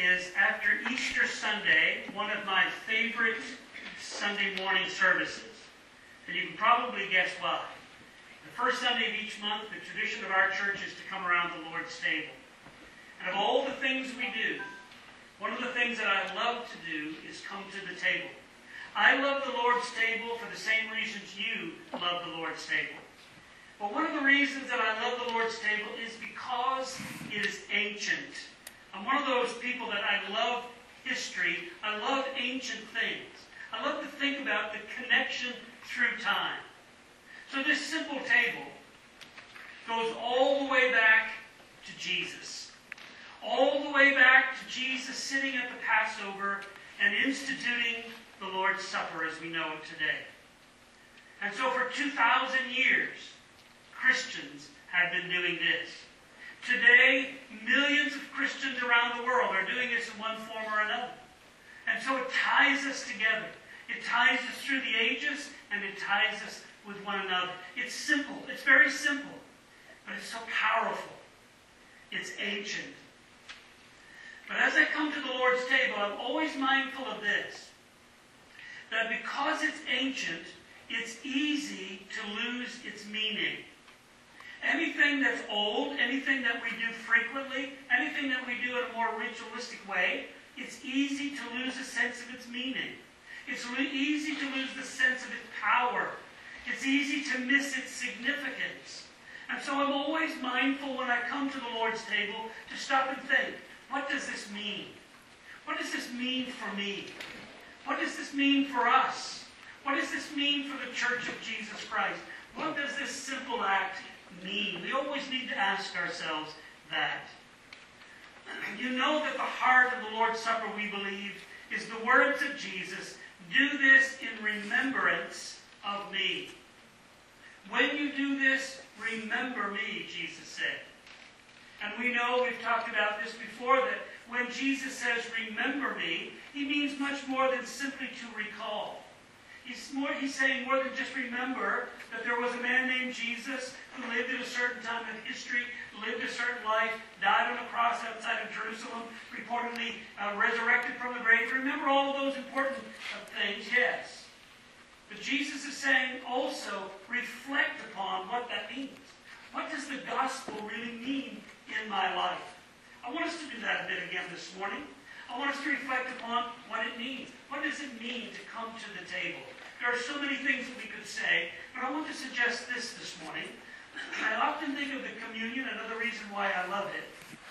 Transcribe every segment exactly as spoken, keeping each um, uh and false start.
is, after Easter Sunday, one of my favorite Sunday morning services. And you can probably guess why. The first Sunday of each month, the tradition of our church is to come around the Lord's table. And of all the things we do, one of the things that I love to do is come to the table. I love the Lord's table for the same reasons you love the Lord's table. But one of the reasons that I love the Lord's table is because it is ancient. I'm one of those people that I love history. I love ancient things. I love to think about the connection through time. So this simple table goes all the way back to Jesus. All the way back to Jesus sitting at the Passover and instituting the Lord's Supper as we know it today. And so for two thousand years, Christians have been doing this. Today, millions of Christians around the world are doing this in one form or another. And so it ties us together. It ties us through the ages, and it ties us with one another. It's simple. It's very simple. But it's so powerful. It's ancient. But as I come to the Lord's table, I'm always mindful of this. That because it's ancient, it's easy to lose its meaning. Anything that's old, anything that we do frequently, anything that we do in a more ritualistic way, it's easy to lose a sense of its meaning. It's easy to lose the sense of its power. It's easy to miss its significance. And so I'm always mindful when I come to the Lord's table to stop and think, what does this mean? What does this mean for me? What does this mean for us? What does this mean for the Church of Jesus Christ? What does this simple act mean? We always need to ask ourselves that. You know that the heart of the Lord's Supper, we believe, is the words of Jesus, "Do this in remembrance of me." When you do this, remember me, Jesus said. And we know, we've talked about this before, that when Jesus says, remember me, he means much more than simply to recall. He's, more, he's saying more than just remember that there was a man named Jesus who lived at a certain time in history, lived a certain life, died on a cross outside of Jerusalem, reportedly uh, resurrected from the grave. Remember all of those important uh, things, yes. But Jesus is saying also reflect upon what that means. What does the gospel really mean in my life? I want us to do that a bit again this morning. I want us to reflect upon what it means. What does it mean to come to the table? There are so many things that we could say, but I want to suggest this this morning. I often think of the communion, another reason why I love it.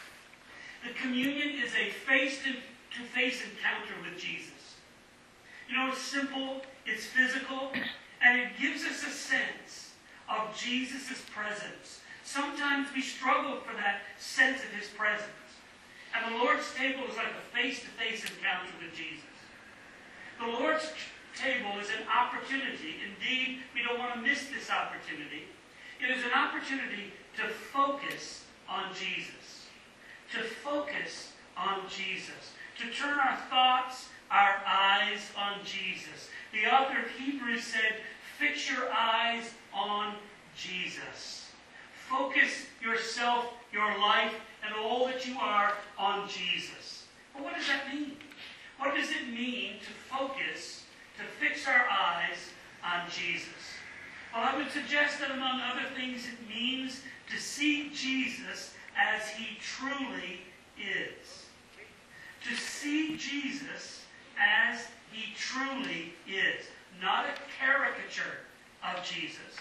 The communion is a face-to-face encounter with Jesus. You know, it's simple, it's physical, and it gives us a sense of Jesus' presence. Sometimes we struggle for that sense of his presence. And the Lord's table is like a face-to-face encounter with Jesus. The Lord's table is an opportunity. Indeed, we don't want to miss this opportunity. It is an opportunity to focus on Jesus. To focus on Jesus. To turn our thoughts, our eyes on Jesus. The author of Hebrews said, fix your eyes on Jesus. Focus yourself, your life, and all that you are on Jesus. But what does that mean? What does it mean to focus, to fix our eyes on Jesus? Well, I would suggest that among other things it means to see Jesus as he truly is. To see Jesus as he truly is. Not a caricature of Jesus,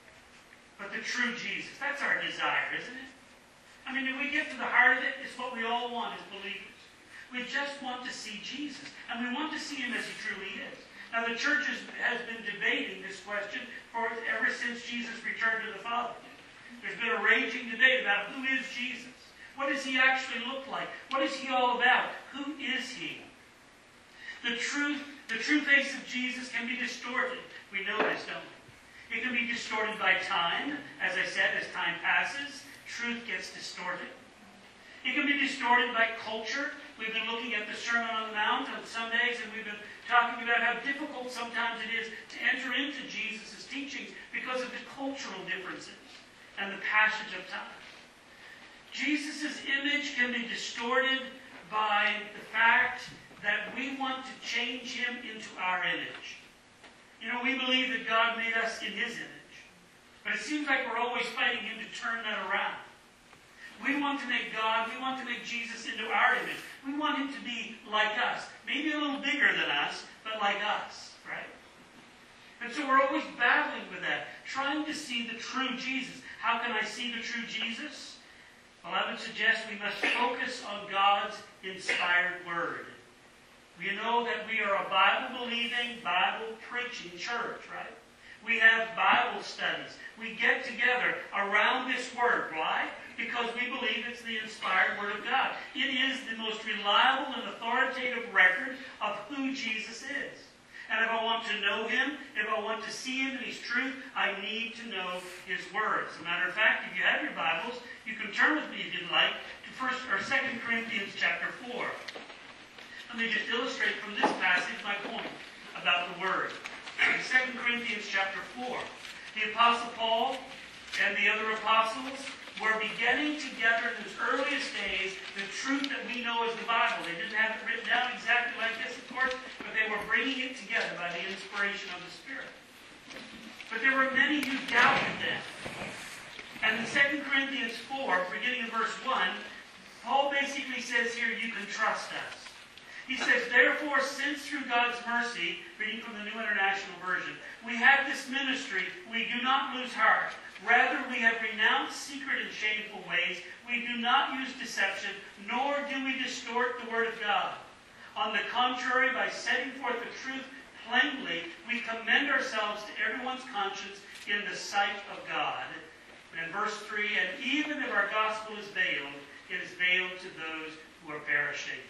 but the true Jesus. That's our desire, isn't it? I mean, if we get to the heart of it, it's what we all want as believers. We just want to see Jesus, and we want to see him as he truly is. Now, the church has, has been debating this question for ever since Jesus returned to the Father. There's been a raging debate about who is Jesus? What does he actually look like? What is he all about? Who is he? The truth, the true face of Jesus can be distorted. We know this, don't we? It can be distorted by time. As I said, as time passes, truth gets distorted. It can be distorted by culture. We've been looking at the Sermon on the Mount on Sundays, and we've been talking about how difficult sometimes it is to enter into Jesus' teachings because of the cultural differences and the passage of time. Jesus' image can be distorted by the we want to change him into our image. You know, we believe that God made us in his image. But it seems like we're always fighting him to turn that around. We want to make God, we want to make Jesus into our image. We want him to be like us. Maybe a little bigger than us, but like us, right? And so we're always battling with that, trying to see the true Jesus. How can I see the true Jesus? Well, I would suggest we must focus on God's inspired word. We know that we are a Bible-believing, Bible-preaching church, right? We have Bible studies. We get together around this word. Why? Because we believe it's the inspired word of God. It is the most reliable and authoritative record of who Jesus is. And if I want to know him, if I want to see him in his truth, I need to know his words. As a matter of fact, if you have your Bibles, you can turn with me, if you'd like, to First or Second Corinthians chapter four. Let me just illustrate from this passage my point about the word. Second Corinthians chapter four. The Apostle Paul and the other apostles were beginning together in his earliest days the truth that we know as the Bible. They didn't have it written down exactly like this, of course, but they were bringing it together by the inspiration of the Spirit. But there were many who doubted them. And in Second Corinthians four, beginning in verse one, Paul basically says here, you can trust us. He says, therefore, since through God's mercy, reading from the New International Version, we have this ministry, we do not lose heart. Rather, we have renounced secret and shameful ways. We do not use deception, nor do we distort the word of God. On the contrary, by setting forth the truth plainly, we commend ourselves to everyone's conscience in the sight of God. And in verse three, and even if our gospel is veiled, it is veiled to those who are perishing.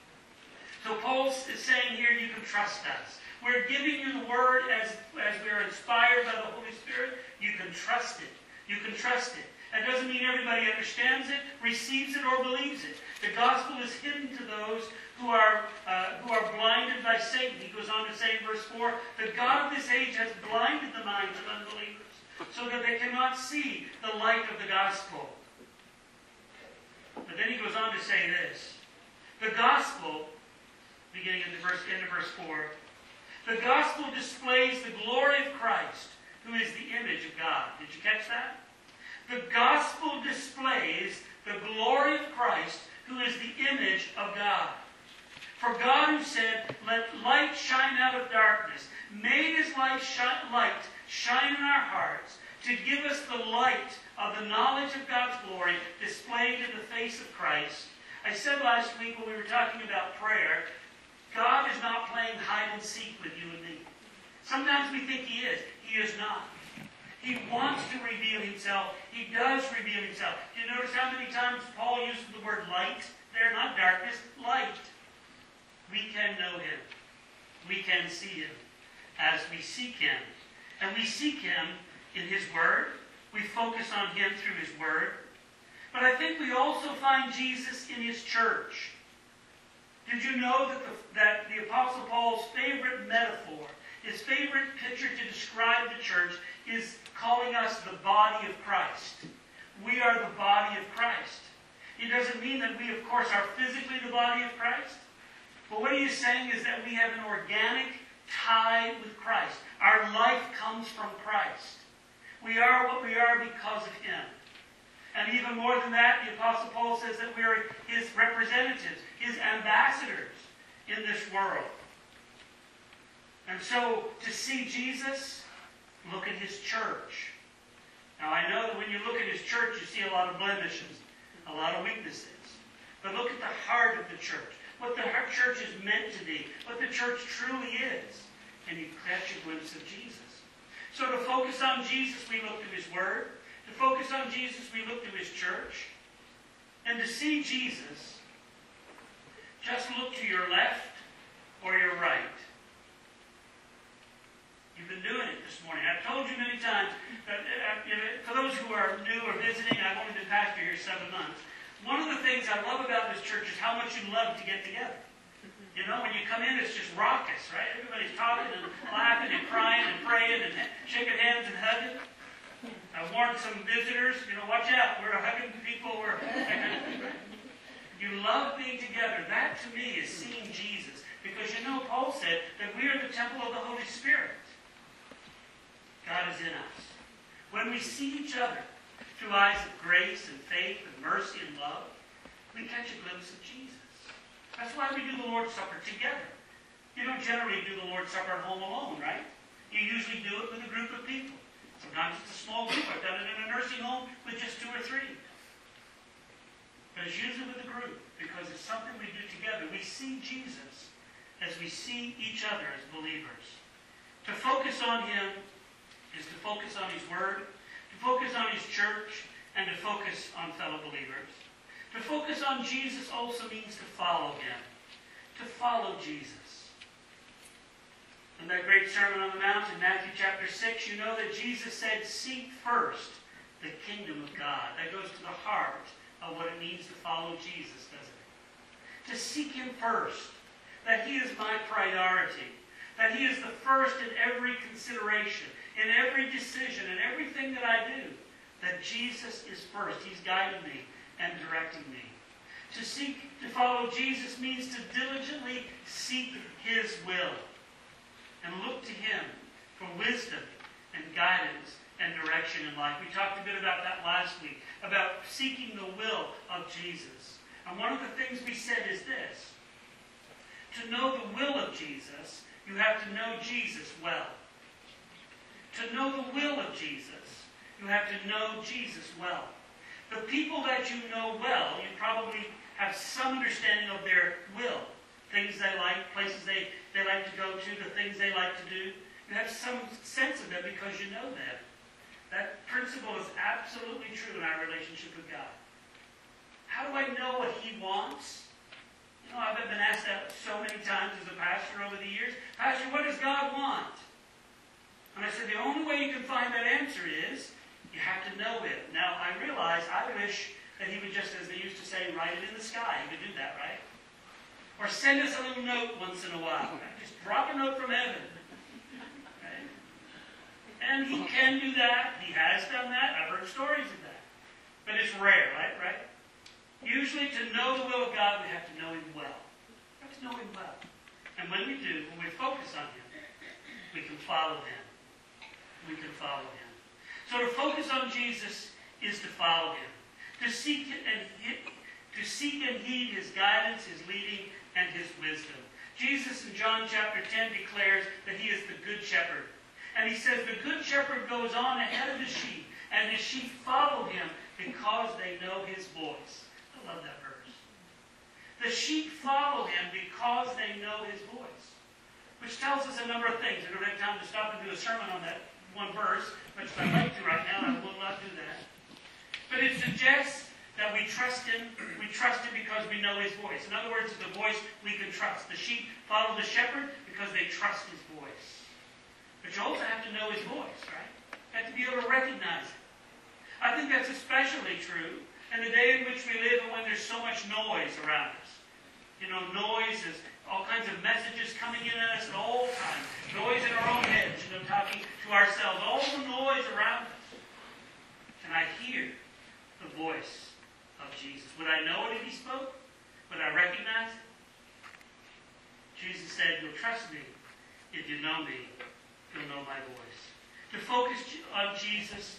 So Paul is saying here, you can trust us. We're giving you the word as, as we're inspired by the Holy Spirit. You can trust it. You can trust it. That doesn't mean everybody understands it, receives it, or believes it. The gospel is hidden to those who are, uh, who are blinded by Satan. He goes on to say in verse four, the God of this age has blinded the minds of unbelievers so that they cannot see the light of the gospel. But then he goes on to say this. The gospel, beginning at the verse, end of verse four, the gospel displays the glory of Christ, who is the image of God. Did you catch that? The gospel displays the glory of Christ, who is the image of God. For God, who said, let light shine out of darkness, made his light shine, light shine in our hearts to give us the light of the knowledge of God's glory displayed in the face of Christ. I said last week when we were talking about prayer, God is not playing hide and seek with you and me. Sometimes we think he is. He is not. He wants to reveal himself. He does reveal himself. Do you notice how many times Paul uses the word light there? Not darkness, light. We can know him. We can see him as we seek him. And we seek him in his word. We focus on him through his word. But I think we also find Jesus in his church. Did you know that the, that the Apostle Paul's favorite metaphor, his favorite picture to describe the church, is calling us the body of Christ? We are the body of Christ. It doesn't mean that we, of course, are physically the body of Christ. But what he is saying is that we have an organic tie with Christ. Our life comes from Christ. We are what we are because of him. And even more than that, the Apostle Paul says that we are his representatives, his ambassadors in this world. And so, to see Jesus, look at his church. Now, I know that when you look at his church, you see a lot of blemishes, a lot of weaknesses. But look at the heart of the church, what the church is meant to be, what the church truly is. And you catch a glimpse of Jesus. So to focus on Jesus, we look to his word. To focus on Jesus, we look to his church. And to see Jesus, just look to your left or your right. You've been doing it this morning. I've told you many times that uh, you know, for those who are new or visiting, I've only been pastor here seven months. One of the things I love about this church is how much you love to get together. You know, when you come in, it's just raucous, right? Everybody's talking and laughing and crying and praying and shaking hands and hugging. I warned some visitors, you know, watch out. We're hugging people. We're You love being together. That, to me, is seeing Jesus. Because you know, Paul said that we are the temple of the Holy Spirit. God is in us. When we see each other through eyes of grace and faith and mercy and love, we catch a glimpse of Jesus. That's why we do the Lord's Supper together. You don't generally do the Lord's Supper at home alone, right? You usually do it with a group of people. Sometimes it's a small group. I've done it in a nursing home with just two or three. But it's usually with a group because it's something we do together. We see Jesus as we see each other as believers. To focus on Him is to focus on His Word, to focus on His church, and to focus on fellow believers. To focus on Jesus also means to follow Him. To follow Jesus. In that great Sermon on the Mount in Matthew chapter six, you know that Jesus said, "Seek first the kingdom of God." That goes to the heart of what it means to follow Jesus, doesn't it? To seek Him first. That He is my priority. That He is the first in every consideration, in every decision, in everything that I do. That Jesus is first. He's guiding me and directing me. To seek, to follow Jesus means to diligently seek His will. And look to Him for wisdom and guidance and direction in life. We talked a bit about that last week, about seeking the will of Jesus. And one of the things we said is this. To know the will of Jesus, you have to know Jesus well. To know the will of Jesus, you have to know Jesus well. The people that you know well, you probably have some understanding of their will. Things they like, places they, they like to go to, the things they like to do. You have some sense of them because you know them. That principle is absolutely true in our relationship with God. How do I know what He wants? You know, I've been asked that so many times as a pastor over the years. Pastor, what does God want? And I said, the only way you can find that answer is you have to know Him. Now, I realize, I wish that He would just, as they used to say, write it in the sky. He could do that, right? Or send us a little note once in a while. Just drop a note from heaven. Okay? And He can do that. He has done that. I've heard stories of that. But it's rare, right? Right? Usually to know the will of God, we have to know Him well. We have to know Him well. And when we do, when we focus on Him, we can follow Him. We can follow Him. So to focus on Jesus is to follow Him. To seek and to seek and heed His guidance, His leading, and His wisdom. Jesus in John chapter ten declares that He is the good shepherd. And He says the good shepherd goes on ahead of the sheep, and the sheep follow Him because they know His voice. I love that verse. The sheep follow Him because they know His voice. Which tells us a number of things. I don't have time to stop and do a sermon on that one verse, which I'd like to right now, and I will not do that. But it suggests that we trust Him. We trust Him because we know His voice. In other words, it's a voice we can trust. The sheep follow the shepherd because they trust His voice. But you also have to know His voice, right? You have to be able to recognize it. I think that's especially true in the day in which we live and when there's so much noise around us. You know, noise is all kinds of messages coming in at us at all times. Noise in our own heads, you know, talking to ourselves. All the noise around us. And I hear the voice of Jesus. Would I know it if He spoke? Would I recognize it? Jesus said, you'll trust me if you know me. You'll know my voice. To focus on Jesus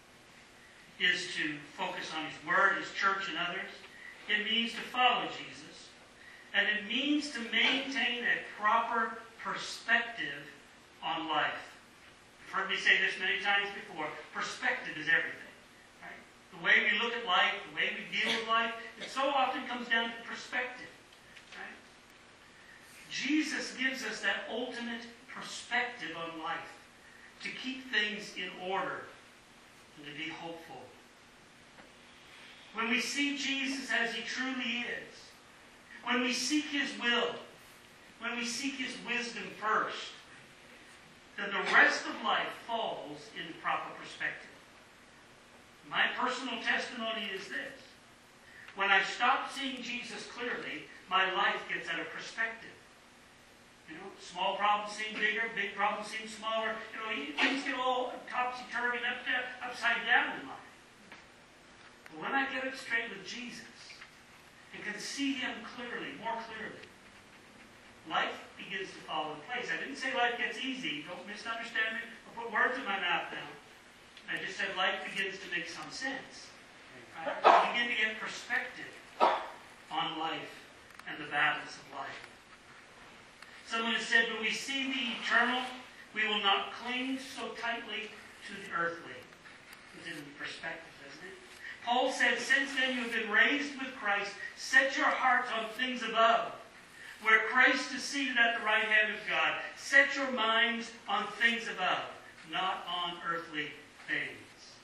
is to focus on His Word, His church, and others. It means to follow Jesus. And it means to maintain a proper perspective on life. You've heard me say this many times before. Perspective is everything. The way we look at life, the way we deal with life, it so often comes down to perspective. Right? Jesus gives us that ultimate perspective on life, to keep things in order and to be hopeful. When we see Jesus as He truly is, when we seek His will, when we seek His wisdom first, then the rest of life falls in proper perspective. My personal testimony is this. When I stop seeing Jesus clearly, my life gets out of perspective. You know, small problems seem bigger, big problems seem smaller. You know, things get all topsy-turvy and up, upside down in life. But when I get it straight with Jesus and can see Him clearly, more clearly, life fall in place. I didn't say life gets easy. Don't misunderstand me or put words in my mouth now. I just said life begins to make some sense. Right? You begin to get perspective on life and the battles of life. Someone has said, when we see the eternal, we will not cling so tightly to the earthly. It's in perspective, isn't it? Paul said, since then you have been raised with Christ, set your hearts on things above, where Christ is seated at the right hand of God. Set your minds on things above, not on earthly things.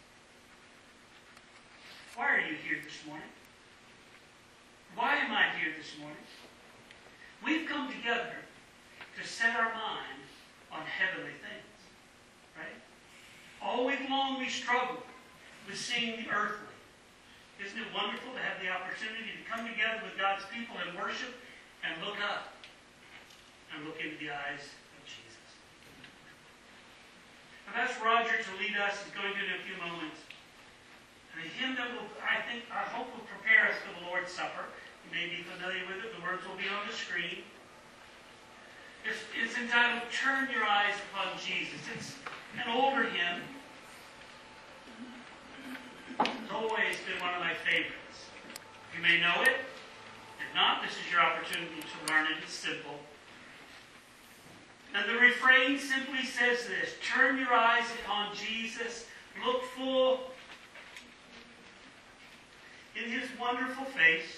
Why are you here this morning? Why am I here this morning? We've come together to set our mind on heavenly things. Right? All week long we struggle with seeing the earthly. Isn't it wonderful to have the opportunity to come together with God's people and worship and look up and look into the eyes of Jesus? I've asked Roger to lead us. He's going to in a few moments. A hymn that will, I think, I hope will prepare us for the Lord's Supper. You may be familiar with it. The words will be on the screen. It's, it's entitled, Turn Your Eyes Upon Jesus. It's an older hymn. It's always been one of my favorites. You may know it. If not, this is your opportunity to learn it. It's simple. And the refrain simply says this: turn your eyes upon Jesus, look full in his wonderful face,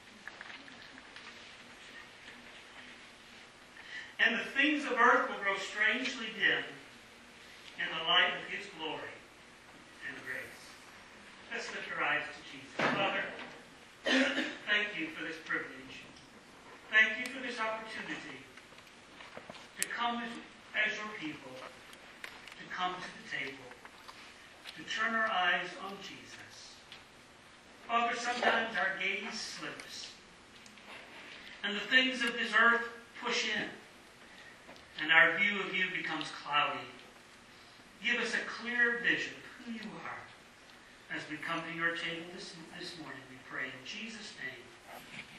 and the things of earth will grow strangely dim in the light of his glory and grace. Let's lift our eyes to Jesus. Father, thank you for this privilege. Thank you for this opportunity to come as your people, to come to the table, to turn our eyes on Jesus. Father, sometimes our gaze slips, and the things of this earth push in, and our view of you becomes cloudy. Give us a clear vision of who you are as we come to your table this, this morning, we pray in Jesus' name.